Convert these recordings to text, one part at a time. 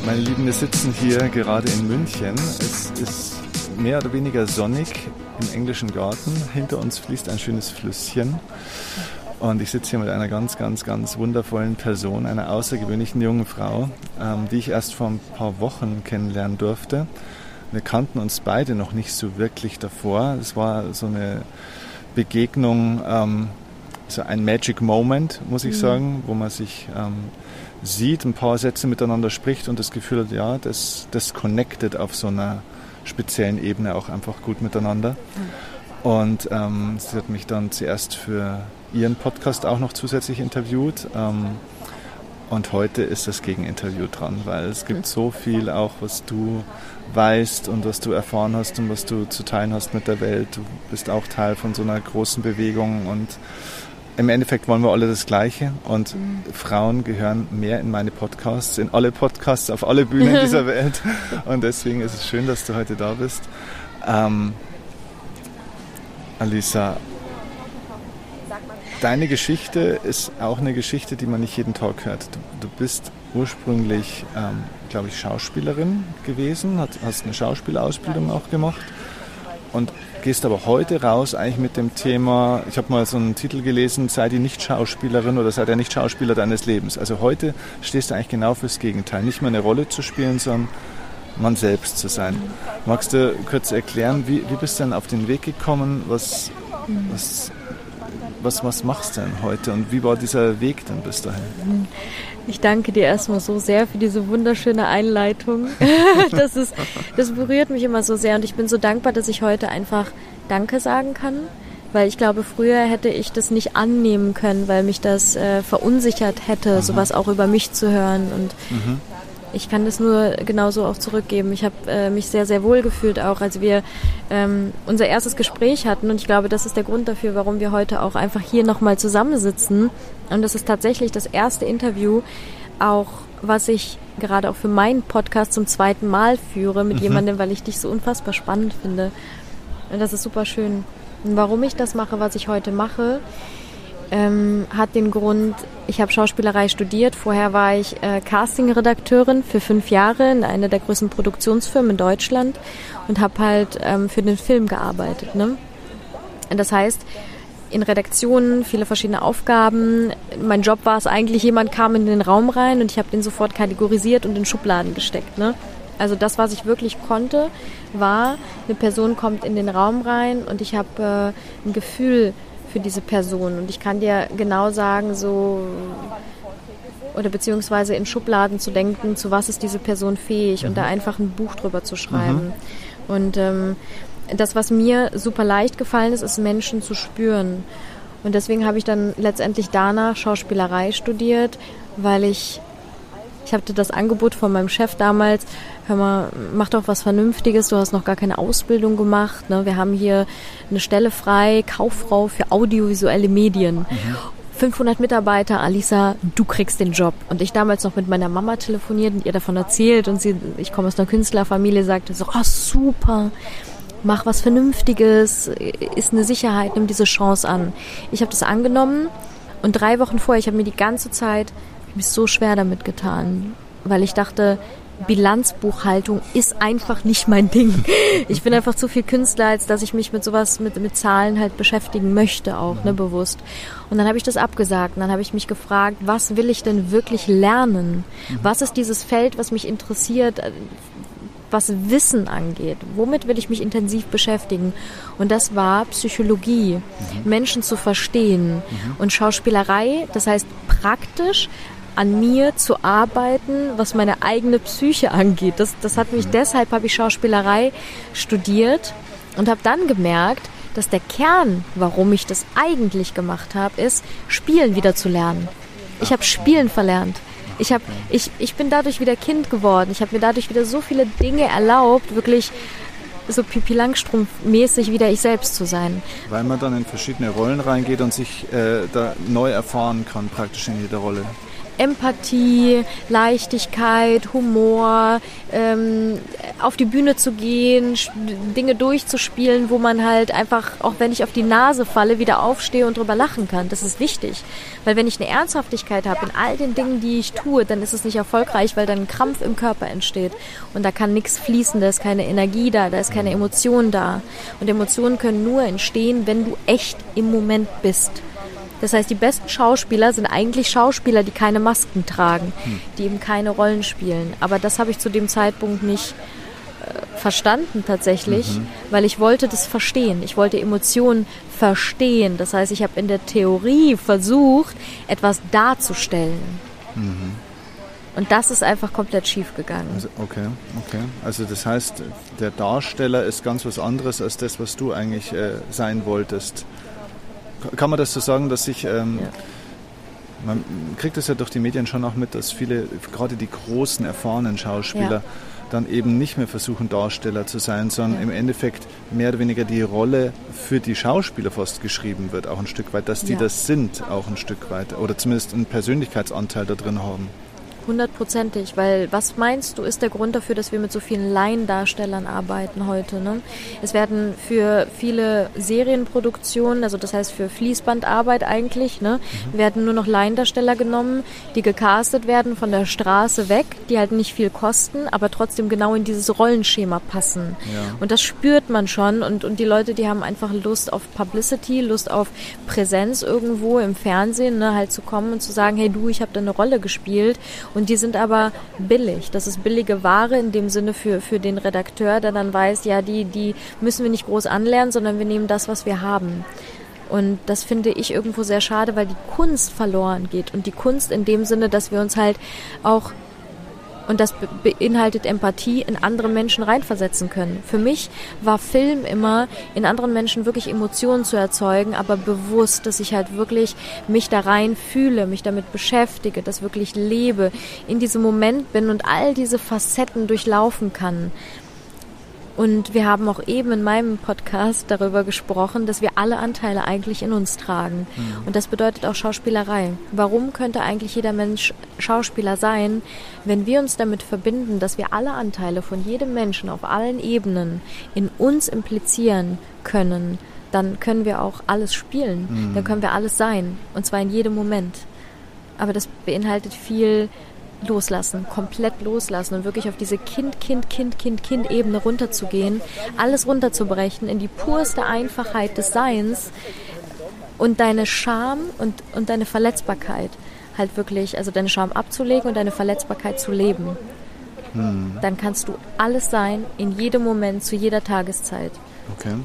Meine Lieben, wir sitzen hier gerade in München. Es ist mehr oder weniger sonnig im englischen Garten. Hinter uns fließt ein schönes Flüsschen. Und ich sitze hier mit einer ganz, ganz, ganz wundervollen Person, einer außergewöhnlichen jungen Frau, die ich erst vor ein paar Wochen kennenlernen durfte. Wir kannten uns beide noch nicht so wirklich davor. Es war so eine Begegnung, so ein Magic Moment, muss ich sagen, wo man sich sieht, ein paar Sätze miteinander spricht und das Gefühl hat, ja, das connectet auf so einer speziellen Ebene auch einfach gut miteinander. Und sie hat mich dann zuerst für ihren Podcast auch noch zusätzlich interviewt. Und heute ist das Gegeninterview dran, weil es gibt so viel auch, was du weißt und was du erfahren hast und was du zu teilen hast mit der Welt. Du bist auch Teil von so einer großen Bewegung und im Endeffekt wollen wir alle das Gleiche und Frauen gehören mehr in meine Podcasts, in alle Podcasts, auf alle Bühnen dieser Welt und deswegen ist es schön, dass du heute da bist. Alisa, deine Geschichte ist auch eine Geschichte, die man nicht jeden Tag hört. Du bist ursprünglich, glaube ich, Schauspielerin gewesen, hast eine Schauspielausbildung auch gemacht und gehst aber heute raus eigentlich mit dem Thema, ich habe mal so einen Titel gelesen, sei die Nicht-Schauspielerin oder sei der Nicht-Schauspieler deines Lebens. Also heute stehst du eigentlich genau fürs Gegenteil. Nicht mehr eine Rolle zu spielen, sondern man selbst zu sein. Magst du kurz erklären, wie bist du denn auf den Weg gekommen? Was machst du denn heute und wie war dieser Weg denn bis dahin? Ich danke dir erstmal so sehr für diese wunderschöne Einleitung. Das berührt mich immer so sehr und ich bin so dankbar, dass ich heute einfach Danke sagen kann, weil ich glaube, früher hätte ich das nicht annehmen können, weil mich das verunsichert hätte, sowas auch über mich zu hören und ich kann das nur genauso auch zurückgeben. Ich habe mich sehr, sehr wohl gefühlt auch, als wir unser erstes Gespräch hatten. Und ich glaube, das ist der Grund dafür, warum wir heute auch einfach hier nochmal zusammensitzen. Und das ist tatsächlich das erste Interview, auch was ich gerade auch für meinen Podcast zum zweiten Mal führe mit jemandem, weil ich dich so unfassbar spannend finde. Und das ist super schön. Und warum ich das mache, was ich heute mache, hat den Grund, ich habe Schauspielerei studiert. Vorher war ich Casting-Redakteurin für 5 Jahre in einer der größten Produktionsfirmen in Deutschland und habe halt für den Film gearbeitet. Ne? Das heißt, in Redaktionen viele verschiedene Aufgaben. Mein Job war es eigentlich, jemand kam in den Raum rein und ich habe den sofort kategorisiert und in Schubladen gesteckt. Ne? Also das, was ich wirklich konnte, war, eine Person kommt in den Raum rein und ich habe ein Gefühl für diese Person. Und ich kann dir genau sagen, so oder beziehungsweise in Schubladen zu denken, zu was ist diese Person fähig und da einfach ein Buch drüber zu schreiben. Und das, was mir super leicht gefallen ist, ist Menschen zu spüren. Und deswegen habe ich dann letztendlich danach Schauspielerei studiert, weil ich hatte das Angebot von meinem Chef damals, hör mal, mach doch was Vernünftiges, du hast noch gar keine Ausbildung gemacht, ne? Wir haben hier eine Stelle frei, Kauffrau für audiovisuelle Medien. 500 Mitarbeiter, Alisa, du kriegst den Job. Und ich damals noch mit meiner Mama telefoniert und ihr davon erzählt und ich komme aus einer Künstlerfamilie, sagte so, super, mach was Vernünftiges, ist eine Sicherheit, nimm diese Chance an. Ich habe das angenommen und 3 Wochen vorher, ich habe mir die ganze Zeit mich so schwer damit getan, weil ich dachte, Bilanzbuchhaltung ist einfach nicht mein Ding. Ich bin einfach zu viel Künstler, als dass ich mich mit sowas, mit Zahlen halt beschäftigen möchte auch, ne, bewusst. Und dann habe ich das abgesagt und dann habe ich mich gefragt, was will ich denn wirklich lernen? Was ist dieses Feld, was mich interessiert, was Wissen angeht? Womit will ich mich intensiv beschäftigen? Und das war Psychologie, Menschen zu verstehen. Und Schauspielerei, das heißt praktisch an mir zu arbeiten, was meine eigene Psyche angeht. Das hat mich, deshalb habe ich Schauspielerei studiert und habe dann gemerkt, dass der Kern, warum ich das eigentlich gemacht habe, ist, Spielen wieder zu lernen. Ich habe Spielen verlernt. Ich bin dadurch wieder Kind geworden. Ich habe mir dadurch wieder so viele Dinge erlaubt, wirklich so Pippi Langstrumpf-mäßig wieder ich selbst zu sein. Weil man dann in verschiedene Rollen reingeht und sich da neu erfahren kann, praktisch in jeder Rolle. Empathie, Leichtigkeit, Humor, auf die Bühne zu gehen, Dinge durchzuspielen, wo man halt einfach, auch wenn ich auf die Nase falle, wieder aufstehe und drüber lachen kann. Das ist wichtig. Weil wenn ich eine Ernsthaftigkeit habe in all den Dingen, die ich tue, dann ist es nicht erfolgreich, weil dann ein Krampf im Körper entsteht. Und da kann nichts fließen, da ist keine Energie da ist keine Emotion da. Und Emotionen können nur entstehen, wenn du echt im Moment bist. Das heißt, die besten Schauspieler sind eigentlich Schauspieler, die keine Masken tragen, die eben keine Rollen spielen. Aber das habe ich zu dem Zeitpunkt nicht verstanden tatsächlich, weil ich wollte das verstehen. Ich wollte Emotionen verstehen. Das heißt, ich habe in der Theorie versucht, etwas darzustellen. Und das ist einfach komplett schief gegangen. Also, okay. Also das heißt, der Darsteller ist ganz was anderes als das, was du eigentlich sein wolltest. Kann man das so sagen, dass man kriegt das ja durch die Medien schon auch mit, dass viele, gerade die großen, erfahrenen Schauspieler, dann eben nicht mehr versuchen, Darsteller zu sein, sondern im Endeffekt mehr oder weniger die Rolle für die Schauspieler fast geschrieben wird, auch ein Stück weit, dass die das sind, auch ein Stück weit, oder zumindest einen Persönlichkeitsanteil da drin haben. 100%, weil was meinst du, ist der Grund dafür, dass wir mit so vielen Laiendarstellern arbeiten heute? Ne? Es werden für viele Serienproduktionen, also das heißt für Fließbandarbeit eigentlich, werden nur noch Laiendarsteller genommen, die gecastet werden von der Straße weg, die halt nicht viel kosten, aber trotzdem genau in dieses Rollenschema passen. Ja. Und das spürt man schon und die Leute, die haben einfach Lust auf Publicity, Lust auf Präsenz irgendwo im Fernsehen, halt zu kommen und zu sagen, hey du, ich habe da eine Rolle gespielt. Und die sind aber billig. Das ist billige Ware in dem Sinne für den Redakteur, der dann weiß, ja, die müssen wir nicht groß anlernen, sondern wir nehmen das, was wir haben. Und das finde ich irgendwo sehr schade, weil die Kunst verloren geht. Und die Kunst in dem Sinne, dass wir uns halt auch, und das beinhaltet Empathie, in andere Menschen reinversetzen können. Für mich war Film immer, in anderen Menschen wirklich Emotionen zu erzeugen, aber bewusst, dass ich halt wirklich mich da rein fühle, mich damit beschäftige, das wirklich lebe, in diesem Moment bin und all diese Facetten durchlaufen kann. Und wir haben auch eben in meinem Podcast darüber gesprochen, dass wir alle Anteile eigentlich in uns tragen. Und das bedeutet auch Schauspielerei. Warum könnte eigentlich jeder Mensch Schauspieler sein, wenn wir uns damit verbinden, dass wir alle Anteile von jedem Menschen auf allen Ebenen in uns implizieren können, dann können wir auch alles spielen. Dann können wir alles sein. Und zwar in jedem Moment. Aber das beinhaltet viel loslassen, komplett loslassen und wirklich auf diese Kind-Ebene runterzugehen, alles runterzubrechen in die purste Einfachheit des Seins und deine Scham und deine Verletzbarkeit halt wirklich, also deine Scham abzulegen und deine Verletzbarkeit zu leben. Dann kannst du alles sein, in jedem Moment, zu jeder Tageszeit. Okay.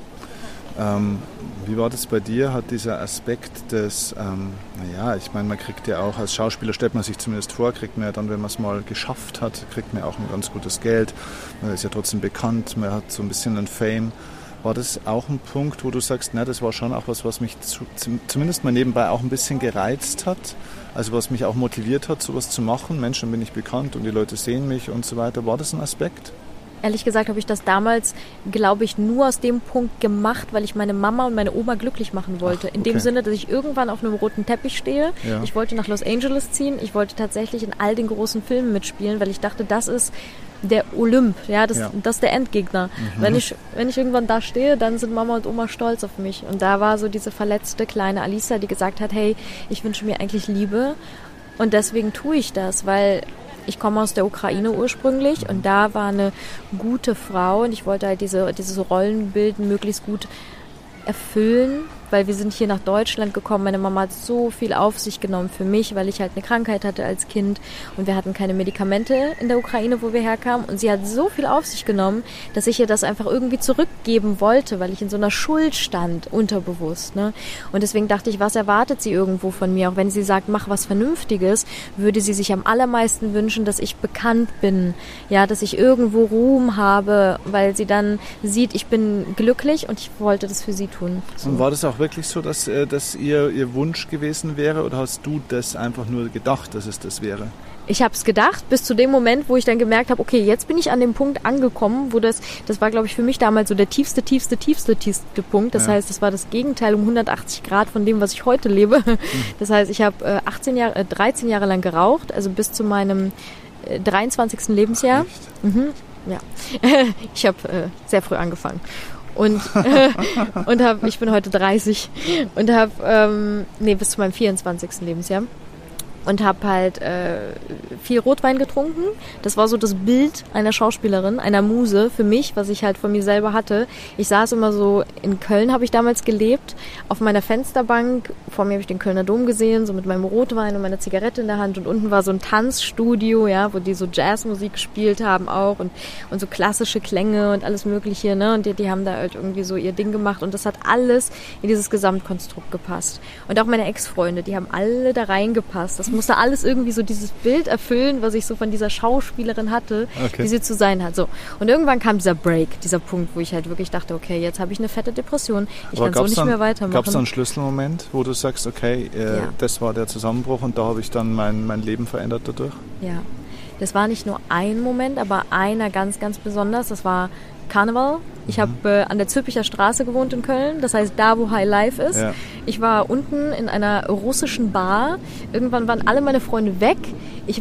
Wie war das bei dir? Hat dieser Aspekt des, ich meine, man kriegt ja auch, als Schauspieler stellt man sich zumindest vor, kriegt man ja dann, wenn man es mal geschafft hat, kriegt man auch ein ganz gutes Geld. Man ist ja trotzdem bekannt, man hat so ein bisschen einen Fame. War das auch ein Punkt, wo du sagst, das war schon auch was mich zumindest mal nebenbei auch ein bisschen gereizt hat? Also was mich auch motiviert hat, sowas zu machen. Mensch, dann bin ich bekannt und die Leute sehen mich und so weiter. War das ein Aspekt? Ehrlich gesagt habe ich das damals, glaube ich, nur aus dem Punkt gemacht, weil ich meine Mama und meine Oma glücklich machen wollte. In dem Sinne, dass ich irgendwann auf einem roten Teppich stehe. Ja. Ich wollte nach Los Angeles ziehen. Ich wollte tatsächlich in all den großen Filmen mitspielen, weil ich dachte, das ist der Olymp. Ja, das ist der Endgegner. Wenn ich irgendwann da stehe, dann sind Mama und Oma stolz auf mich. Und da war so diese verletzte kleine Alisa, die gesagt hat, hey, ich wünsche mir eigentlich Liebe. Und deswegen tue ich das, weil ich komme aus der Ukraine ursprünglich und da war eine gute Frau und ich wollte halt dieses Rollenbild möglichst gut erfüllen, weil wir sind hier nach Deutschland gekommen. Meine Mama hat so viel auf sich genommen für mich, weil ich halt eine Krankheit hatte als Kind und wir hatten keine Medikamente in der Ukraine, wo wir herkamen und sie hat so viel auf sich genommen, dass ich ihr das einfach irgendwie zurückgeben wollte, weil ich in so einer Schuld stand, unterbewusst. Ne? Und deswegen dachte ich, was erwartet sie irgendwo von mir? Auch wenn sie sagt, mach was Vernünftiges, würde sie sich am allermeisten wünschen, dass ich bekannt bin, ja, dass ich irgendwo Ruhm habe, weil sie dann sieht, ich bin glücklich und ich wollte das für sie tun. So. Und war das auch auch wirklich so, dass ihr Wunsch gewesen wäre oder hast du das einfach nur gedacht, dass es das wäre? Ich habe es gedacht, bis zu dem Moment, wo ich dann gemerkt habe, okay, jetzt bin ich an dem Punkt angekommen, wo das war, glaube ich, für mich damals so der tiefste Punkt. Das heißt, das war das Gegenteil um 180 Grad von dem, was ich heute lebe. Das heißt, ich habe 13 Jahre lang geraucht, also bis zu meinem 23. Lebensjahr. Ja. Ich habe sehr früh angefangen. Und ich bin heute 30 und habe, bis zu meinem 24. Lebensjahr. Und habe halt viel Rotwein getrunken. Das war so das Bild einer Schauspielerin, einer Muse für mich, was ich halt von mir selber hatte. Ich saß immer so, in Köln habe ich damals gelebt, auf meiner Fensterbank. Vor mir habe ich den Kölner Dom gesehen, so mit meinem Rotwein und meiner Zigarette in der Hand. Und unten war so ein Tanzstudio, ja, wo die so Jazzmusik gespielt haben auch und so klassische Klänge und alles Mögliche. Ne? Und die haben da halt irgendwie so ihr Ding gemacht. Und das hat alles in dieses Gesamtkonstrukt gepasst. Und auch meine Ex-Freunde, die haben alle da reingepasst. Das musste alles irgendwie so dieses Bild erfüllen, was ich so von dieser Schauspielerin hatte, wie sie zu sein hat. So. Und irgendwann kam dieser Break, dieser Punkt, wo ich halt wirklich dachte, okay, jetzt habe ich eine fette Depression, ich kann so nicht mehr weitermachen. Gab es da einen Schlüsselmoment, wo du sagst, okay, das war der Zusammenbruch und da habe ich dann mein Leben verändert dadurch? Ja, das war nicht nur ein Moment, aber einer ganz, ganz besonders. Das war Karneval. Ich habe an der Zülpicher Straße gewohnt in Köln, das heißt da, wo High Life ist. Ja. Ich war unten in einer russischen Bar. Irgendwann waren alle meine Freunde weg. Ich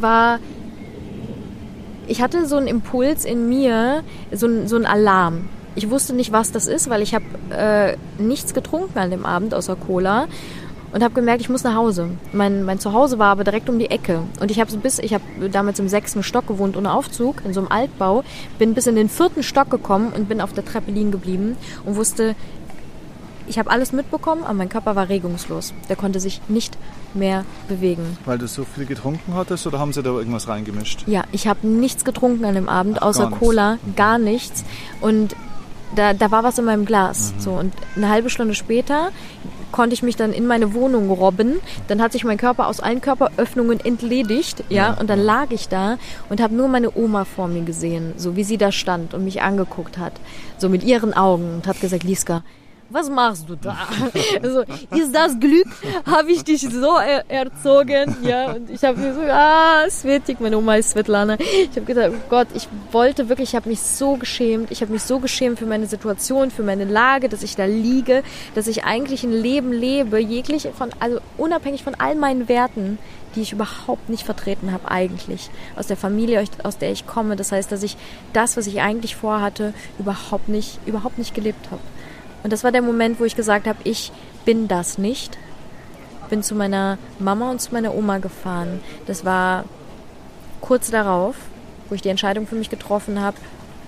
hatte so einen Impuls in mir, so einen Alarm. Ich wusste nicht, was das ist, weil ich habe nichts getrunken an dem Abend außer Cola. Und habe gemerkt, ich muss nach Hause. Mein Zuhause war aber direkt um die Ecke. Und ich habe damals im 6. Stock gewohnt ohne Aufzug, in so einem Altbau, bin bis in den 4. Stock gekommen und bin auf der Treppe liegen geblieben und wusste, ich habe alles mitbekommen, aber mein Körper war regungslos. Der konnte sich nicht mehr bewegen. Weil du so viel getrunken hattest oder haben sie da irgendwas reingemischt? Ja, ich habe nichts getrunken an dem Abend, außer Cola, gar nichts. Und da war was in meinem Glas. So, und eine halbe Stunde später konnte ich mich dann in meine Wohnung robben. Dann hat sich mein Körper aus allen Körperöffnungen entledigt, und dann lag ich da und habe nur meine Oma vor mir gesehen, so wie sie da stand und mich angeguckt hat, so mit ihren Augen und hat gesagt, Liska, was machst du da? Also, ist das Glück? Habe ich dich so erzogen? Ja, und ich habe mir so, Svetik, meine Oma ist Svetlana. Ich habe gedacht, oh Gott, ich habe mich so geschämt. Ich habe mich so geschämt für meine Situation, für meine Lage, dass ich da liege, dass ich eigentlich ein Leben lebe, unabhängig von all meinen Werten, die ich überhaupt nicht vertreten habe eigentlich. Aus der Familie, aus der ich komme. Das heißt, dass ich das, was ich eigentlich vorhatte, überhaupt nicht gelebt habe. Und das war der Moment, wo ich gesagt habe, ich bin das nicht. Bin zu meiner Mama und zu meiner Oma gefahren. Das war kurz darauf, wo ich die Entscheidung für mich getroffen habe.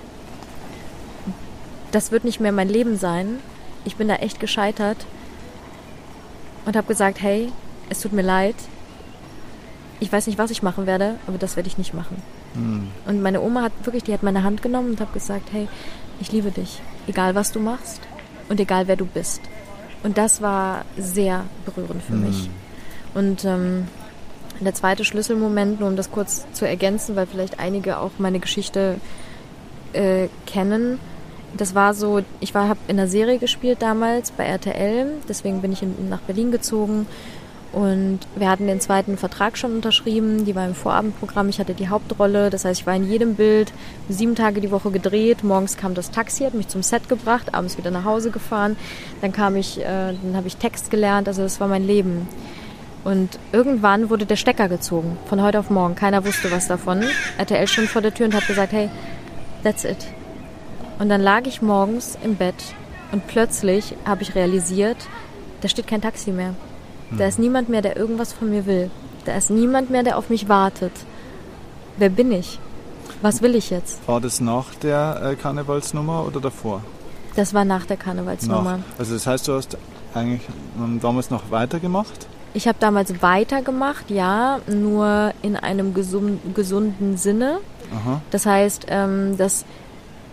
Das wird nicht mehr mein Leben sein. Ich bin da echt gescheitert. Und habe gesagt, hey, es tut mir leid. Ich weiß nicht, was ich machen werde, aber das werde ich nicht machen. Und meine Oma hat meine Hand genommen und hat gesagt, hey, ich liebe dich. Egal, was du machst. Und egal, wer du bist. Und das war sehr berührend für mich. Und der zweite Schlüsselmoment, nur um das kurz zu ergänzen, weil vielleicht einige auch meine Geschichte kennen, das war so, ich habe in einer Serie gespielt damals bei RTL, deswegen bin ich nach Berlin gezogen. Und wir hatten den 2. Vertrag schon unterschrieben, die war im Vorabendprogramm, ich hatte die Hauptrolle, das heißt, ich war in jedem Bild 7 Tage die Woche gedreht, morgens kam das Taxi, hat mich zum Set gebracht, abends wieder nach Hause gefahren, dann habe ich Text gelernt, also das war mein Leben. Und irgendwann wurde der Stecker gezogen, von heute auf morgen, keiner wusste was davon. RTL stand vor der Tür und hat gesagt, hey, that's it. Und dann lag ich morgens im Bett und plötzlich habe ich realisiert, da steht kein Taxi mehr. Da ist niemand mehr, der irgendwas von mir will. Da ist niemand mehr, der auf mich wartet. Wer bin ich? Was will ich jetzt? War das nach der Karnevalsnummer oder davor? Das war nach der Karnevalsnummer. Also das heißt, du hast eigentlich damals noch weitergemacht? Ich habe damals weitergemacht, ja, nur in einem gesunden Sinne. Aha. Das heißt, dass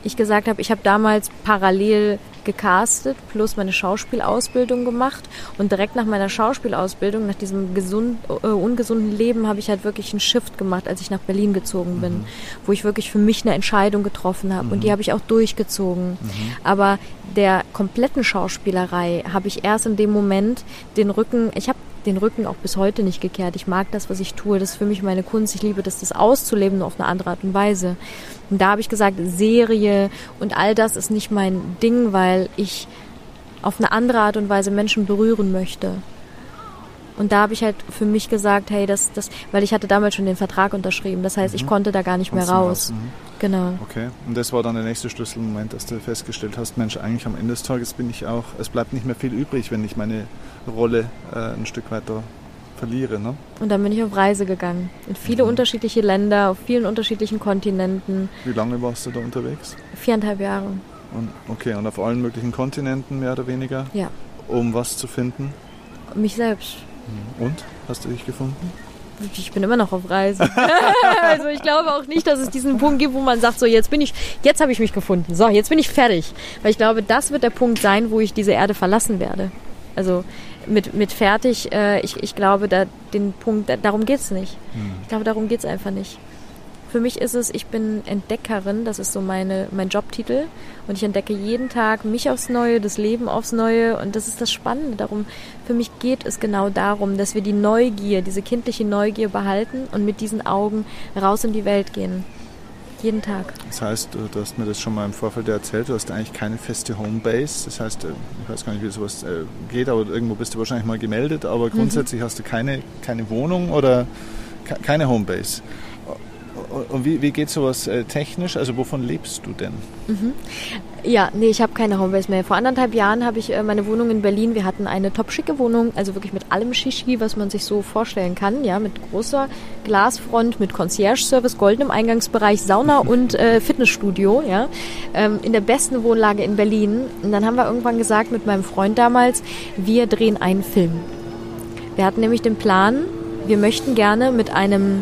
ich gesagt habe, ich habe damals parallel gecastet, plus meine Schauspielausbildung gemacht und direkt nach meiner Schauspielausbildung, nach diesem ungesunden Leben, habe ich halt wirklich einen Shift gemacht, als ich nach Berlin gezogen bin, wo ich wirklich für mich eine Entscheidung getroffen habe und die habe ich auch durchgezogen. Aber der kompletten Schauspielerei habe ich erst in dem Moment ich habe den Rücken auch bis heute nicht gekehrt. Ich mag das, was ich tue. Das ist für mich meine Kunst. Ich liebe das auszuleben, nur auf eine andere Art und Weise. Und da habe ich gesagt, Serie und all das ist nicht mein Ding, weil ich auf eine andere Art und Weise Menschen berühren möchte. Und da habe ich halt für mich gesagt, hey, weil ich hatte damals schon den Vertrag unterschrieben. Das heißt, ich konnte da gar nicht mehr raus. Genau. Okay. Und das war dann der nächste Schlüsselmoment, dass du festgestellt hast, Mensch, eigentlich am Ende des Tages es bleibt nicht mehr viel übrig, wenn ich meine Rolle ein Stück weiter verliere, ne? Und dann bin ich auf Reise gegangen. In viele unterschiedliche Länder, auf vielen unterschiedlichen Kontinenten. Wie lange warst du da unterwegs? 4,5 Jahre. Und auf allen möglichen Kontinenten, mehr oder weniger? Ja. Um was zu finden? Mich selbst. Und? Hast du dich gefunden? Ich bin immer noch auf Reise. Also ich glaube auch nicht, dass es diesen Punkt gibt, wo man sagt, so jetzt habe ich mich gefunden. So, jetzt bin ich fertig. Weil ich glaube, das wird der Punkt sein, wo ich diese Erde verlassen werde. Also mit fertig, ich glaube, den Punkt, darum geht's nicht. Ich glaube, darum geht's einfach nicht. Für mich ist es, ich bin Entdeckerin, das ist so mein Jobtitel. Und ich entdecke jeden Tag mich aufs Neue, das Leben aufs Neue. Und das ist das Spannende. Für mich geht es genau darum, dass wir die Neugier, diese kindliche Neugier behalten und mit diesen Augen raus in die Welt gehen. Jeden Tag. Das heißt, du hast mir das schon mal im Vorfeld erzählt, du hast eigentlich keine feste Homebase. Das heißt, ich weiß gar nicht, wie sowas geht, aber irgendwo bist du wahrscheinlich mal gemeldet. Aber grundsätzlich hast du keine Wohnung oder keine Homebase. Und wie geht sowas technisch? Also wovon lebst du denn? Ja, nee, ich habe keine Homebase mehr. Vor 1,5 Jahren habe ich meine Wohnung in Berlin. Wir hatten eine top-schicke Wohnung, also wirklich mit allem Shishi, was man sich so vorstellen kann. Ja, mit großer Glasfront, mit Concierge-Service, goldenem Eingangsbereich, Sauna und Fitnessstudio. Ja, in der besten Wohnlage in Berlin. Und dann haben wir irgendwann gesagt mit meinem Freund damals, wir drehen einen Film. Wir hatten nämlich den Plan, wir möchten gerne mit einem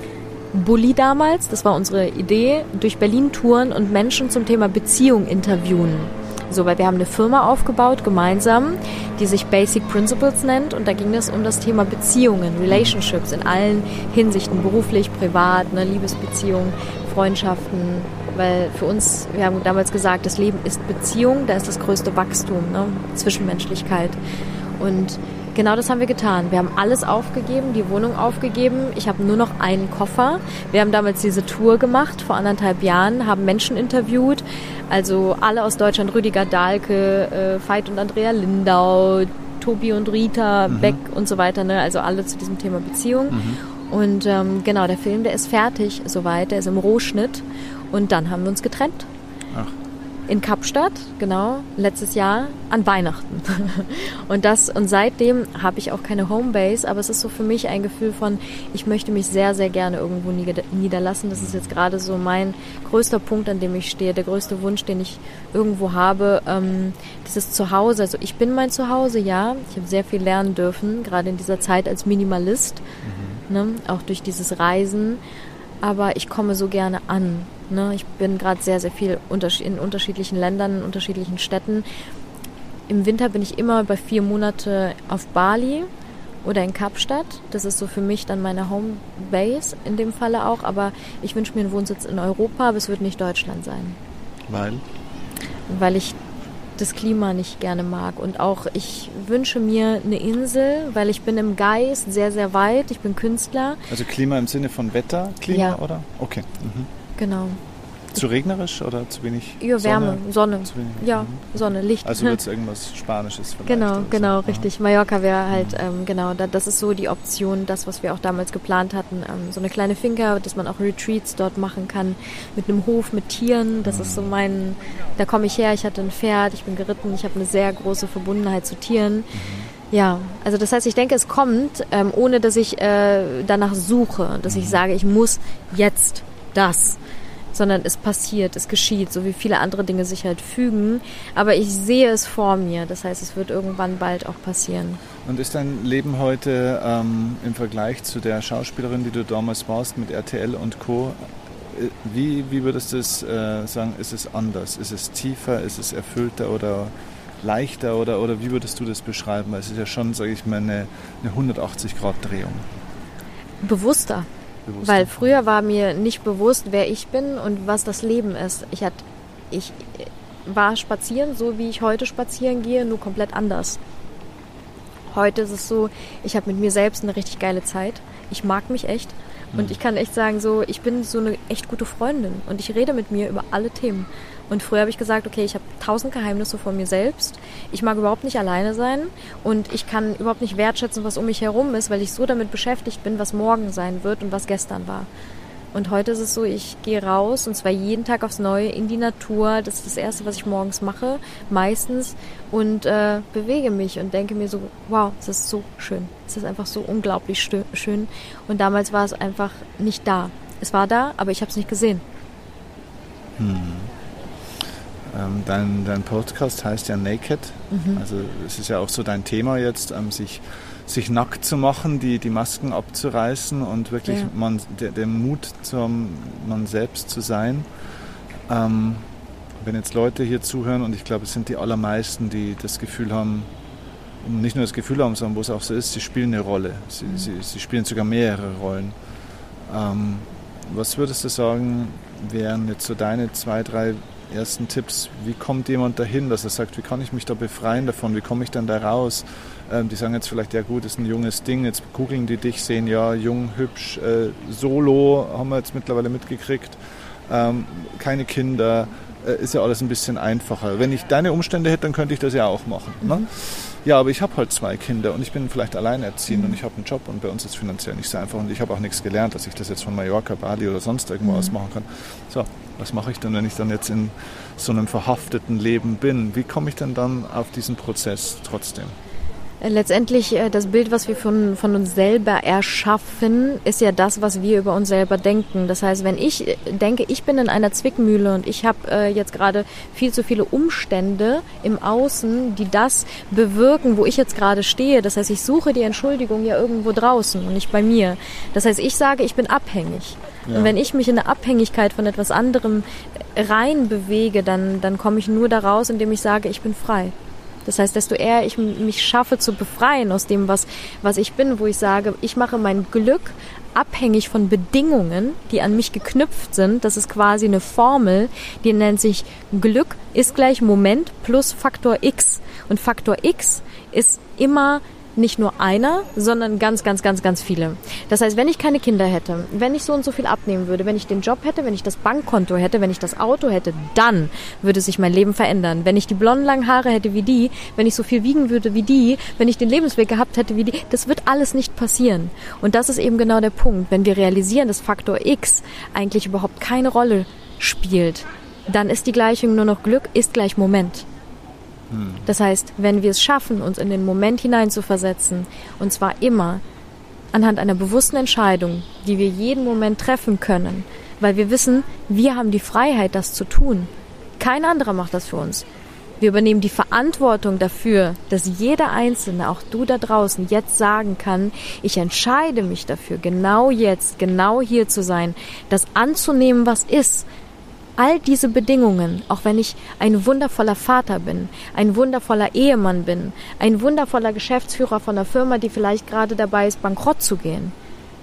Bulli damals, das war unsere Idee, durch Berlin touren und Menschen zum Thema Beziehung interviewen. So, weil wir haben eine Firma aufgebaut, gemeinsam, die sich Basic Principles nennt und da ging es um das Thema Beziehungen, Relationships in allen Hinsichten, beruflich, privat, Liebesbeziehungen, Freundschaften, weil für uns, wir haben damals gesagt, das Leben ist Beziehung, da ist das größte Wachstum, Zwischenmenschlichkeit und genau das haben wir getan. Wir haben alles aufgegeben, die Wohnung aufgegeben. Ich habe nur noch einen Koffer. Wir haben damals diese Tour gemacht vor 1,5 Jahren, haben Menschen interviewt. Also alle aus Deutschland, Rüdiger Dahlke, Veit und Andrea Lindau, Tobi und Rita Beck und so weiter. Also alle zu diesem Thema Beziehung. Und genau, der Film, der ist fertig soweit, der ist im Rohschnitt. Und dann haben wir uns getrennt. Ach. In Kapstadt, genau, letztes Jahr an Weihnachten. Und seitdem habe ich auch keine Homebase, aber es ist so für mich ein Gefühl von, ich möchte mich sehr, sehr gerne irgendwo niederlassen. Das ist jetzt gerade so mein größter Punkt, an dem ich stehe, der größte Wunsch, den ich irgendwo habe, dieses Zuhause. Also ich bin mein Zuhause, ja. Ich habe sehr viel lernen dürfen, gerade in dieser Zeit als Minimalist, auch durch dieses Reisen. Aber ich komme so gerne an. Ich bin gerade sehr, sehr viel in unterschiedlichen Ländern, in unterschiedlichen Städten. Im Winter bin ich immer über 4 Monate auf Bali oder in Kapstadt. Das ist so für mich dann meine Homebase in dem Falle auch. Aber ich wünsche mir einen Wohnsitz in Europa, aber es wird nicht Deutschland sein. Weil? Weil ich das Klima nicht gerne mag. Und auch ich wünsche mir eine Insel, weil ich bin im Geist sehr, sehr weit. Ich bin Künstler. Also Klima im Sinne von Wetterklima, oder? Okay. Genau. Zu regnerisch oder zu wenig ja, Wärme, Sonne. Zu wenig, Sonne, Licht. Also wird es irgendwas Spanisches vielleicht. Genau, richtig. Mallorca wäre halt, das ist so die Option, das, was wir auch damals geplant hatten. So eine kleine Finca, dass man auch Retreats dort machen kann, mit einem Hof, mit Tieren. Das ist so da komme ich her, ich hatte ein Pferd, ich bin geritten, ich habe eine sehr große Verbundenheit zu Tieren. Ja, also das heißt, ich denke, es kommt, ohne dass ich danach suche, dass ich sage, ich muss jetzt das, sondern es passiert, es geschieht, so wie viele andere Dinge sich halt fügen. Aber ich sehe es vor mir, das heißt, es wird irgendwann bald auch passieren. Und ist dein Leben heute im Vergleich zu der Schauspielerin, die du damals warst, mit RTL und Co., Wie würdest du es sagen, ist es anders? Ist es tiefer, ist es erfüllter oder leichter oder wie würdest du das beschreiben? Weil es ist ja schon, sage ich mal, eine 180-Grad-Drehung. Bewusster. Weil früher war mir nicht bewusst, wer ich bin und was das Leben ist. Ich war spazieren, so wie ich heute spazieren gehe, nur komplett anders. Heute ist es so, ich habe mit mir selbst eine richtig geile Zeit. Ich mag mich echt. Und ich kann echt sagen, so, ich bin so eine echt gute Freundin und ich rede mit mir über alle Themen. Und früher habe ich gesagt, okay, ich habe 1000 Geheimnisse von mir selbst. Ich mag überhaupt nicht alleine sein und ich kann überhaupt nicht wertschätzen, was um mich herum ist, weil ich so damit beschäftigt bin, was morgen sein wird und was gestern war. Und heute ist es so, ich gehe raus und zwar jeden Tag aufs Neue in die Natur. Das ist das Erste, was ich morgens mache, meistens. Und bewege mich und denke mir so, wow, es ist so schön. Es ist einfach so unglaublich schön. Und damals war es einfach nicht da. Es war da, aber ich habe es nicht gesehen. Dein Podcast heißt ja Naked. Also es ist ja auch so dein Thema jetzt, sich nackt zu machen, die Masken abzureißen und wirklich den Mut zu haben, man selbst zu sein. Wenn jetzt Leute hier zuhören, und ich glaube, es sind die allermeisten, die das Gefühl haben, nicht nur das Gefühl haben, sondern wo es auch so ist, sie spielen eine Rolle. Sie spielen sogar mehrere Rollen. Was würdest du sagen, wären jetzt so deine 2, 3 ersten Tipps? Wie kommt jemand dahin, dass er sagt, wie kann ich mich da befreien davon? Wie komme ich dann da raus? Die sagen jetzt vielleicht, ja gut, ist ein junges Ding, jetzt googeln die dich, sehen, ja, jung, hübsch, solo, haben wir jetzt mittlerweile mitgekriegt, keine Kinder, ist ja alles ein bisschen einfacher. Wenn ich deine Umstände hätte, dann könnte ich das ja auch machen. Ne? Ja, aber ich habe halt 2 Kinder und ich bin vielleicht alleinerziehend und ich habe einen Job und bei uns ist es finanziell nicht so einfach und ich habe auch nichts gelernt, dass ich das jetzt von Mallorca, Bali oder sonst irgendwo aus machen kann. So, was mache ich denn, wenn ich dann jetzt in so einem verhafteten Leben bin? Wie komme ich denn dann auf diesen Prozess trotzdem? Letztendlich das Bild, was wir von uns selber erschaffen, ist ja das, was wir über uns selber denken. Das heißt, wenn ich denke, ich bin in einer Zwickmühle und ich habe jetzt gerade viel zu viele Umstände im Außen, die das bewirken, wo ich jetzt gerade stehe. Das heißt, ich suche die Entschuldigung ja irgendwo draußen und nicht bei mir. Das heißt, ich sage, ich bin abhängig. Ja. Und wenn ich mich in eine Abhängigkeit von etwas anderem rein bewege, dann komme ich nur da raus, indem ich sage, ich bin frei. Das heißt, desto eher ich mich schaffe zu befreien aus dem, was ich bin, wo ich sage, ich mache mein Glück abhängig von Bedingungen, die an mich geknüpft sind. Das ist quasi eine Formel, die nennt sich Glück ist gleich Moment plus Faktor X. Und Faktor X ist immer nicht nur einer, sondern ganz, ganz, ganz, ganz viele. Das heißt, wenn ich keine Kinder hätte, wenn ich so und so viel abnehmen würde, wenn ich den Job hätte, wenn ich das Bankkonto hätte, wenn ich das Auto hätte, dann würde sich mein Leben verändern. Wenn ich die blonden langen Haare hätte wie die, wenn ich so viel wiegen würde wie die, wenn ich den Lebensweg gehabt hätte wie die, das wird alles nicht passieren. Und das ist eben genau der Punkt. Wenn wir realisieren, dass Faktor X eigentlich überhaupt keine Rolle spielt, dann ist die Gleichung nur noch Glück ist gleich Moment. Das heißt, wenn wir es schaffen, uns in den Moment hineinzuversetzen, und zwar immer anhand einer bewussten Entscheidung, die wir jeden Moment treffen können, weil wir wissen, wir haben die Freiheit, das zu tun. Kein anderer macht das für uns. Wir übernehmen die Verantwortung dafür, dass jeder Einzelne, auch du da draußen, jetzt sagen kann, ich entscheide mich dafür, genau jetzt, genau hier zu sein, das anzunehmen, was ist. All diese Bedingungen, auch wenn ich ein wundervoller Vater bin, ein wundervoller Ehemann bin, ein wundervoller Geschäftsführer von einer Firma, die vielleicht gerade dabei ist, bankrott zu gehen,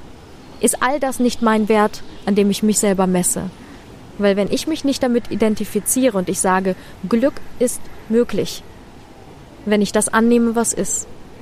ist all das nicht mein Wert, an dem ich mich selber messe. Weil wenn ich mich nicht damit identifiziere und ich sage, Glück ist möglich, wenn ich das annehme, was ist,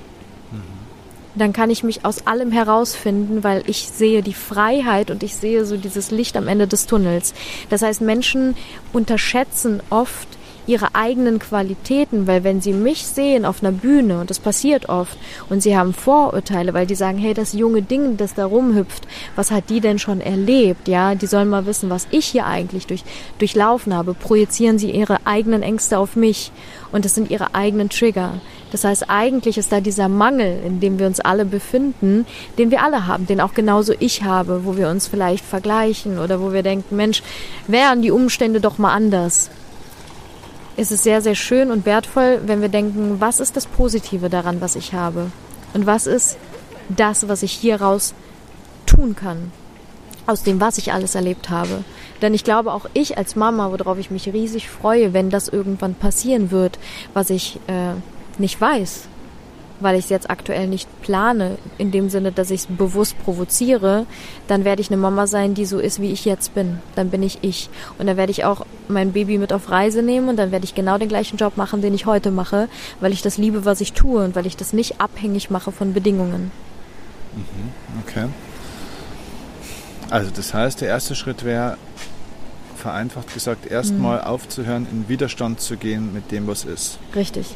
dann kann ich mich aus allem herausfinden, weil ich sehe die Freiheit und ich sehe so dieses Licht am Ende des Tunnels. Das heißt, Menschen unterschätzen oft ihre eigenen Qualitäten, weil wenn sie mich sehen auf einer Bühne, und das passiert oft, und sie haben Vorurteile, weil die sagen, hey, das junge Ding, das da rumhüpft, was hat die denn schon erlebt? Ja, die sollen mal wissen, was ich hier eigentlich durchlaufen habe. Projizieren sie ihre eigenen Ängste auf mich und das sind ihre eigenen Trigger. Das heißt, eigentlich ist da dieser Mangel, in dem wir uns alle befinden, den wir alle haben, den auch genauso ich habe, wo wir uns vielleicht vergleichen oder wo wir denken, Mensch, wären die Umstände doch mal anders. Es ist sehr, sehr schön und wertvoll, wenn wir denken, was ist das Positive daran, was ich habe? Und was ist das, was ich hier raus tun kann? aus dem, was ich alles erlebt habe. Denn ich glaube, auch ich als Mama, worauf ich mich riesig freue, wenn das irgendwann passieren wird, was ich nicht weiß, weil ich es jetzt aktuell nicht plane, in dem Sinne, dass ich es bewusst provoziere, dann werde ich eine Mama sein, die so ist, wie ich jetzt bin. Dann bin ich. Und dann werde ich auch mein Baby mit auf Reise nehmen und dann werde ich genau den gleichen Job machen, den ich heute mache, weil ich das liebe, was ich tue und weil ich das nicht abhängig mache von Bedingungen. Okay. Also das heißt, der erste Schritt wäre, vereinfacht gesagt, erstmal aufzuhören, in Widerstand zu gehen mit dem, was ist. Richtig.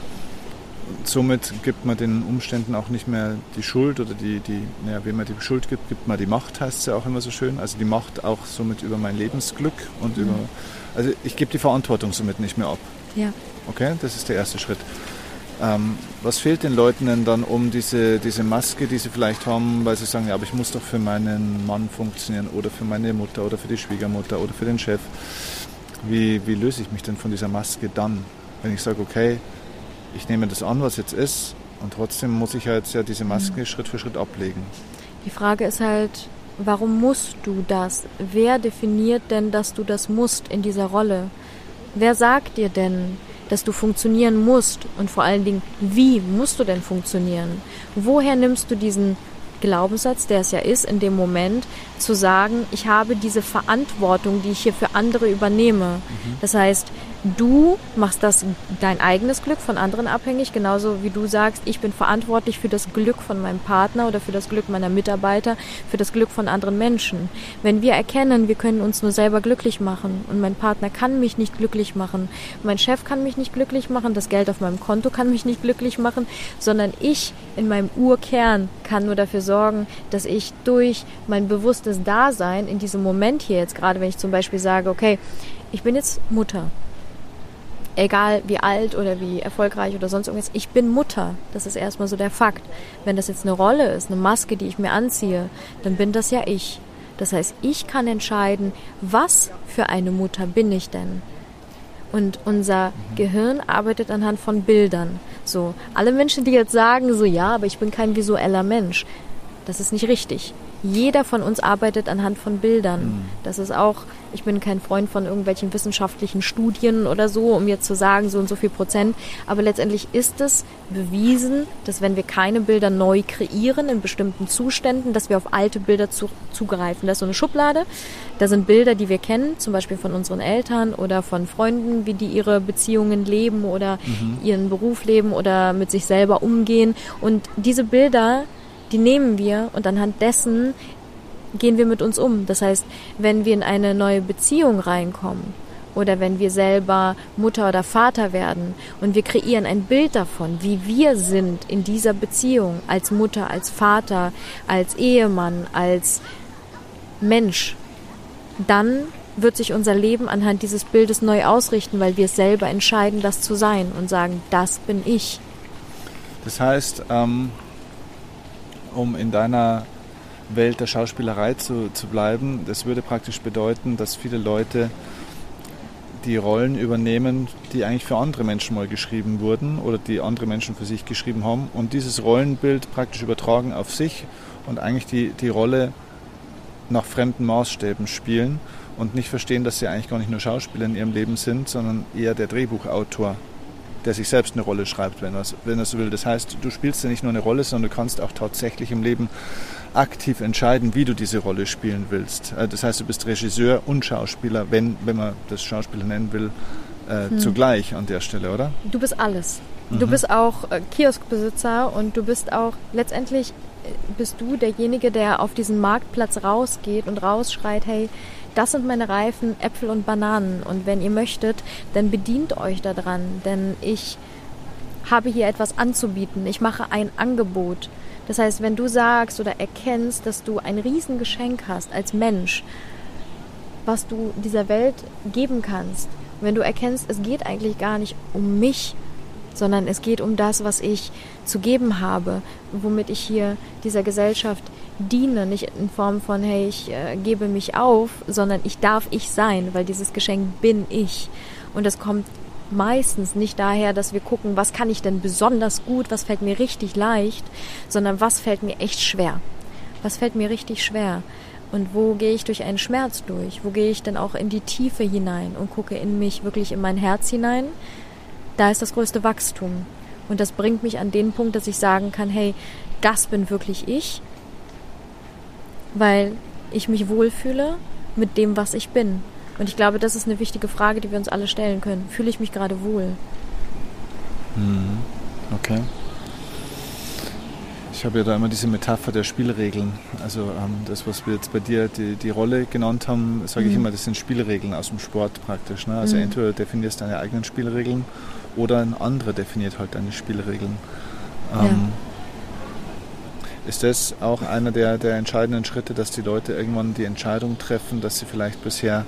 Somit gibt man den Umständen auch nicht mehr die Schuld oder wem man die Schuld gibt, gibt man die Macht, heißt es ja auch immer so schön. Also die Macht auch somit über mein Lebensglück und also ich gebe die Verantwortung somit nicht mehr ab. Ja. Okay, das ist der erste Schritt. Was fehlt den Leuten denn dann, um diese Maske, die sie vielleicht haben, weil sie sagen, ja, aber ich muss doch für meinen Mann funktionieren oder für meine Mutter oder für die Schwiegermutter oder für den Chef. Wie löse ich mich denn von dieser Maske dann, wenn ich sage, okay, ich nehme das an, was jetzt ist und trotzdem muss ich jetzt ja diese Maske Schritt für Schritt ablegen. Die Frage ist halt, warum musst du das? Wer definiert denn, dass du das musst in dieser Rolle? Wer sagt dir denn, dass du funktionieren musst und vor allen Dingen, wie musst du denn funktionieren? Woher nimmst du diesen Glaubenssatz, der es ja ist, in dem Moment zu sagen, ich habe diese Verantwortung, die ich hier für andere übernehme. Das heißt, du machst dein eigenes Glück von anderen abhängig, genauso wie du sagst, ich bin verantwortlich für das Glück von meinem Partner oder für das Glück meiner Mitarbeiter, für das Glück von anderen Menschen. Wenn wir erkennen, wir können uns nur selber glücklich machen und mein Partner kann mich nicht glücklich machen, mein Chef kann mich nicht glücklich machen, das Geld auf meinem Konto kann mich nicht glücklich machen, sondern ich in meinem Urkern kann nur dafür sorgen, dass ich durch mein bewusstes Dasein in diesem Moment hier jetzt, gerade wenn ich zum Beispiel sage, okay, ich bin jetzt Mutter, egal wie alt oder wie erfolgreich oder sonst irgendwas, ich bin Mutter. Das ist erstmal so der Fakt. Wenn das jetzt eine Rolle ist, eine Maske, die ich mir anziehe, dann bin das ja ich. Das heißt, ich kann entscheiden, was für eine Mutter bin ich denn? Und unser Gehirn arbeitet anhand von Bildern. So, alle Menschen, die jetzt sagen, so ja, aber ich bin kein visueller Mensch, das ist nicht richtig. Jeder von uns arbeitet anhand von Bildern. Das ist auch, ich bin kein Freund von irgendwelchen wissenschaftlichen Studien oder so, um jetzt zu sagen, so und so viel Prozent. Aber letztendlich ist es bewiesen, dass wenn wir keine Bilder neu kreieren in bestimmten Zuständen, dass wir auf alte Bilder zugreifen. Das ist so eine Schublade. Da sind Bilder, die wir kennen, zum Beispiel von unseren Eltern oder von Freunden, wie die ihre Beziehungen leben oder ihren Beruf leben oder mit sich selber umgehen. Und diese Bilder, die nehmen wir und anhand dessen gehen wir mit uns um. Das heißt, wenn wir in eine neue Beziehung reinkommen oder wenn wir selber Mutter oder Vater werden und wir kreieren ein Bild davon, wie wir sind in dieser Beziehung als Mutter, als Vater, als Ehemann, als Mensch, dann wird sich unser Leben anhand dieses Bildes neu ausrichten, weil wir es selber entscheiden, das zu sein und sagen, das bin ich. Das heißt, um in deiner Welt der Schauspielerei zu bleiben, das würde praktisch bedeuten, dass viele Leute die Rollen übernehmen, die eigentlich für andere Menschen mal geschrieben wurden oder die andere Menschen für sich geschrieben haben und dieses Rollenbild praktisch übertragen auf sich und eigentlich die Rolle nach fremden Maßstäben spielen und nicht verstehen, dass sie eigentlich gar nicht nur Schauspieler in ihrem Leben sind, sondern eher der Drehbuchautor, der sich selbst eine Rolle schreibt, wenn er so will. Das heißt, du spielst ja nicht nur eine Rolle, sondern du kannst auch tatsächlich im Leben aktiv entscheiden, wie du diese Rolle spielen willst. Das heißt, du bist Regisseur und Schauspieler, wenn man das Schauspieler nennen will, zugleich an der Stelle, oder? Du bist alles. Du bist auch Kioskbesitzer und du bist auch, letztendlich bist du derjenige, der auf diesen Marktplatz rausgeht und rausschreit, hey, das sind meine Reifen, Äpfel und Bananen. Und wenn ihr möchtet, dann bedient euch daran, denn ich habe hier etwas anzubieten. Ich mache ein Angebot. Das heißt, wenn du sagst oder erkennst, dass du ein Riesengeschenk hast als Mensch, was du dieser Welt geben kannst, wenn du erkennst, es geht eigentlich gar nicht um mich, sondern es geht um das, was ich zu geben habe, womit ich hier dieser Gesellschaft diene, nicht in Form von, hey, ich gebe mich auf, sondern ich darf ich sein, weil dieses Geschenk bin ich. Und das kommt meistens nicht daher, dass wir gucken, was kann ich denn besonders gut, was fällt mir richtig leicht, sondern was fällt mir echt schwer. Was fällt mir richtig schwer? Und wo gehe ich durch einen Schmerz durch? Wo gehe ich denn auch in die Tiefe hinein und gucke in mich, wirklich in mein Herz hinein? Da ist das größte Wachstum. Und das bringt mich an den Punkt, dass ich sagen kann, hey, das bin wirklich ich, weil ich mich wohlfühle mit dem, was ich bin. Und ich glaube, das ist eine wichtige Frage, die wir uns alle stellen können. Fühle ich mich gerade wohl? Okay. Ich habe ja da immer diese Metapher der Spielregeln. Also das, was wir jetzt bei dir die Rolle genannt haben, sage ich immer, das sind Spielregeln aus dem Sport praktisch. Ne? Also entweder definierst du deine eigenen Spielregeln oder ein anderer definiert halt deine Spielregeln. Ist das auch einer der entscheidenden Schritte, dass die Leute irgendwann die Entscheidung treffen, dass sie vielleicht bisher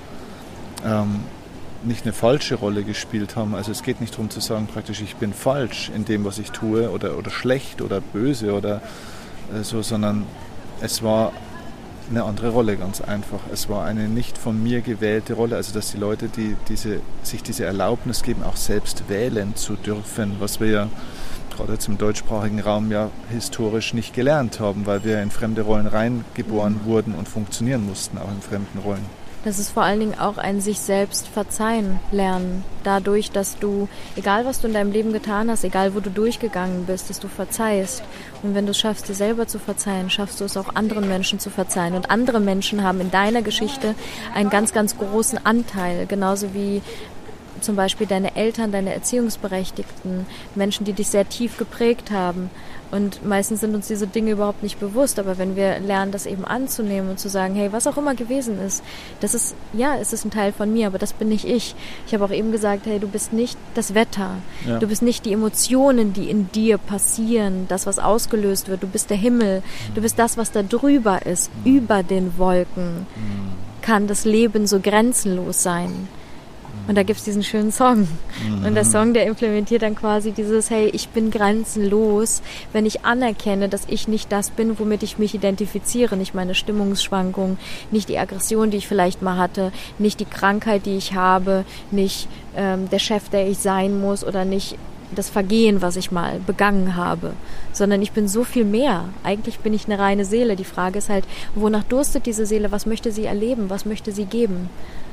nicht eine falsche Rolle gespielt haben? Also es geht nicht darum zu sagen, praktisch ich bin falsch in dem, was ich tue oder schlecht oder böse oder so, sondern es war eine andere Rolle, ganz einfach. Es war eine nicht von mir gewählte Rolle, also dass die Leute, sich diese Erlaubnis geben, auch selbst wählen zu dürfen, was wir ja gerade jetzt im deutschsprachigen Raum ja historisch nicht gelernt haben, weil wir in fremde Rollen reingeboren wurden und funktionieren mussten, auch in fremden Rollen. Das ist vor allen Dingen auch ein sich selbst verzeihen lernen. Dadurch, dass du, egal was du in deinem Leben getan hast, egal wo du durchgegangen bist, dass du verzeihst. Und wenn du es schaffst, dir selber zu verzeihen, schaffst du es auch anderen Menschen zu verzeihen. Und andere Menschen haben in deiner Geschichte einen ganz, ganz großen Anteil. Genauso wie zum Beispiel deine Eltern, deine Erziehungsberechtigten, Menschen, die dich sehr tief geprägt haben. Und meistens sind uns diese Dinge überhaupt nicht bewusst, aber wenn wir lernen, das eben anzunehmen und zu sagen, hey, was auch immer gewesen ist, das ist, ja, es ist ein Teil von mir, aber das bin nicht ich. Ich habe auch eben gesagt, hey, du bist nicht das Wetter, du bist nicht die Emotionen, die in dir passieren, das, was ausgelöst wird, du bist der Himmel, du bist das, was da drüber ist, über den Wolken kann das Leben so grenzenlos sein. Und da gibt es diesen schönen Song. Und der Song, der implementiert dann quasi dieses, hey, ich bin grenzenlos, wenn ich anerkenne, dass ich nicht das bin, womit ich mich identifiziere. Nicht meine Stimmungsschwankung, nicht die Aggression, die ich vielleicht mal hatte, nicht die Krankheit, die ich habe, nicht der Chef, der ich sein muss oder nicht das Vergehen, was ich mal begangen habe, sondern ich bin so viel mehr. Eigentlich bin ich eine reine Seele. Die Frage ist halt, wonach durstet diese Seele? Was möchte sie erleben? Was möchte sie geben?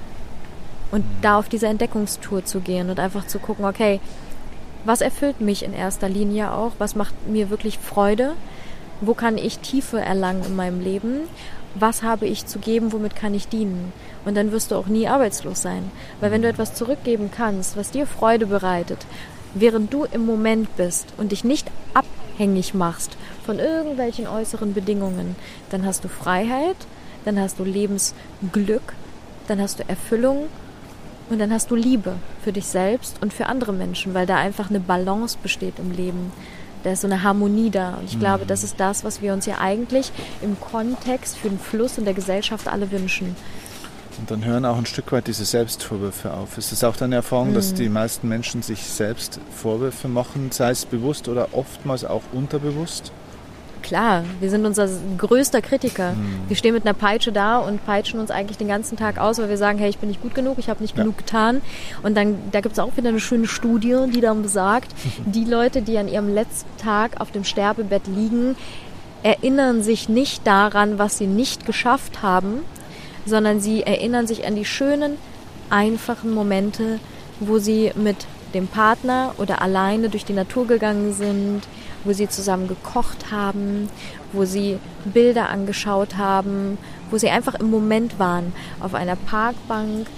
Und da auf diese Entdeckungstour zu gehen und einfach zu gucken, okay, was erfüllt mich in erster Linie auch? Was macht mir wirklich Freude? Wo kann ich Tiefe erlangen in meinem Leben? Was habe ich zu geben? Womit kann ich dienen? Und dann wirst du auch nie arbeitslos sein. Weil wenn du etwas zurückgeben kannst, was dir Freude bereitet, während du im Moment bist und dich nicht abhängig machst von irgendwelchen äußeren Bedingungen, dann hast du Freiheit, dann hast du Lebensglück, dann hast du Erfüllung. Und dann hast du Liebe für dich selbst und für andere Menschen, weil da einfach eine Balance besteht im Leben. Da ist so eine Harmonie da. Und ich glaube, das ist das, was wir uns ja eigentlich im Kontext für den Fluss in der Gesellschaft alle wünschen. Und dann hören auch ein Stück weit diese Selbstvorwürfe auf. Ist es auch deine Erfahrung, dass die meisten Menschen sich selbst Vorwürfe machen, sei es bewusst oder oftmals auch unterbewusst? Klar, wir sind unser größter Kritiker. Wir stehen mit einer Peitsche da und peitschen uns eigentlich den ganzen Tag aus, weil wir sagen, hey, ich bin nicht gut genug, ich habe nicht genug getan. Und dann, da gibt es auch wieder eine schöne Studie, die dann besagt, die Leute, die an ihrem letzten Tag auf dem Sterbebett liegen, erinnern sich nicht daran, was sie nicht geschafft haben, sondern sie erinnern sich an die schönen, einfachen Momente, wo sie mit dem Partner oder alleine durch die Natur gegangen sind, wo sie zusammen gekocht haben, wo sie Bilder angeschaut haben, wo sie einfach im Moment waren, auf einer Parkbank,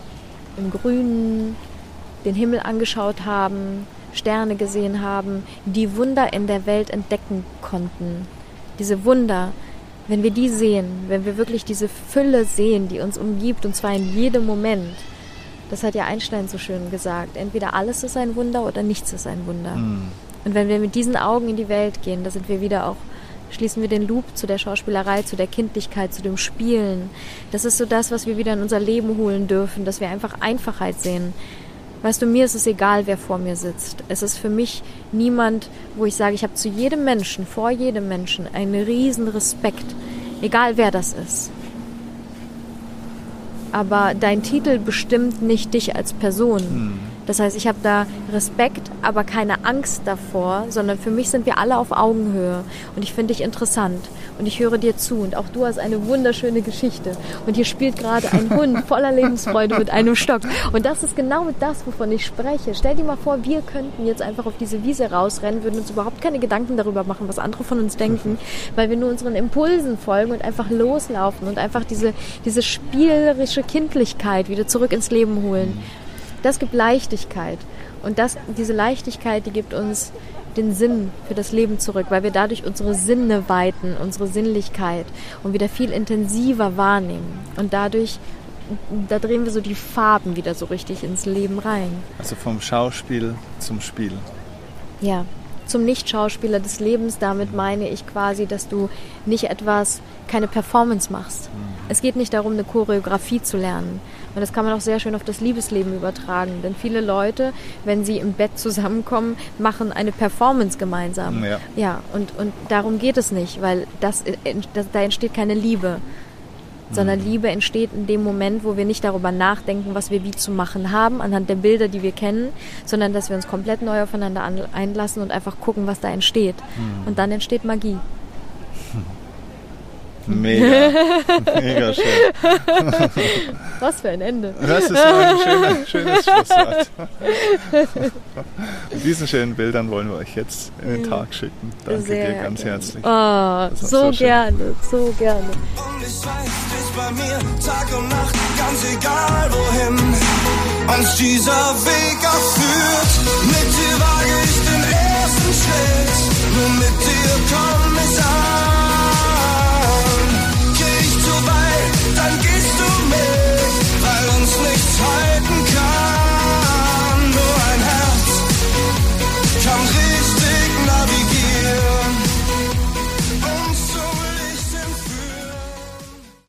im Grünen, den Himmel angeschaut haben, Sterne gesehen haben, die Wunder in der Welt entdecken konnten. Diese Wunder, wenn wir die sehen, wenn wir wirklich diese Fülle sehen, die uns umgibt, und zwar in jedem Moment, das hat ja Einstein so schön gesagt, entweder alles ist ein Wunder oder nichts ist ein Wunder. Und wenn wir mit diesen Augen in die Welt gehen, da sind wir wieder auch, schließen wir den Loop zu der Schauspielerei, zu der Kindlichkeit, zu dem Spielen. Das ist so das, was wir wieder in unser Leben holen dürfen, dass wir einfach Einfachheit sehen. Weißt du, mir ist es egal, wer vor mir sitzt. Es ist für mich niemand, wo ich sage, ich habe zu jedem Menschen, vor jedem Menschen einen riesen Respekt, egal wer das ist. Aber dein Titel bestimmt nicht dich als Person. Das heißt, ich habe da Respekt, aber keine Angst davor, sondern für mich sind wir alle auf Augenhöhe. Und ich finde dich interessant. Und ich höre dir zu. Und auch du hast eine wunderschöne Geschichte. Und hier spielt gerade ein Hund voller Lebensfreude mit einem Stock. Und das ist genau das, wovon ich spreche. Stell dir mal vor, wir könnten jetzt einfach auf diese Wiese rausrennen, würden uns überhaupt keine Gedanken darüber machen, was andere von uns denken, weil wir nur unseren Impulsen folgen und einfach loslaufen und einfach diese spielerische Kindlichkeit wieder zurück ins Leben holen. Das gibt Leichtigkeit. Und diese Leichtigkeit, die gibt uns den Sinn für das Leben zurück, weil wir dadurch unsere Sinne weiten, unsere Sinnlichkeit und wieder viel intensiver wahrnehmen. Und dadurch, da drehen wir so die Farben wieder so richtig ins Leben rein. Also vom Schauspiel zum Spiel. Ja, zum Nicht-Schauspieler des Lebens. Damit meine ich quasi, dass du keine Performance machst. Es geht nicht darum, eine Choreografie zu lernen. Und das kann man auch sehr schön auf das Liebesleben übertragen. Denn viele Leute, wenn sie im Bett zusammenkommen, machen eine Performance gemeinsam. Ja, und darum geht es nicht, weil da entsteht keine Liebe. Sondern Liebe entsteht in dem Moment, wo wir nicht darüber nachdenken, was wir wie zu machen haben, anhand der Bilder, die wir kennen, sondern dass wir uns komplett neu aufeinander einlassen und einfach gucken, was da entsteht. Und dann entsteht Magie. Mega, mega schön. Was für ein Ende. Das ist ein schönes Schlusswort. Mit diesen schönen Bildern wollen wir euch jetzt in den Tag schicken. Danke dir ganz herzlich. Oh, so gerne, so gerne. Und ich weiß, dich bei mir Tag und Nacht, ganz egal wohin uns dieser Weg auch führt. Mit dir wage ich den ersten Schritt, nur mit dir komm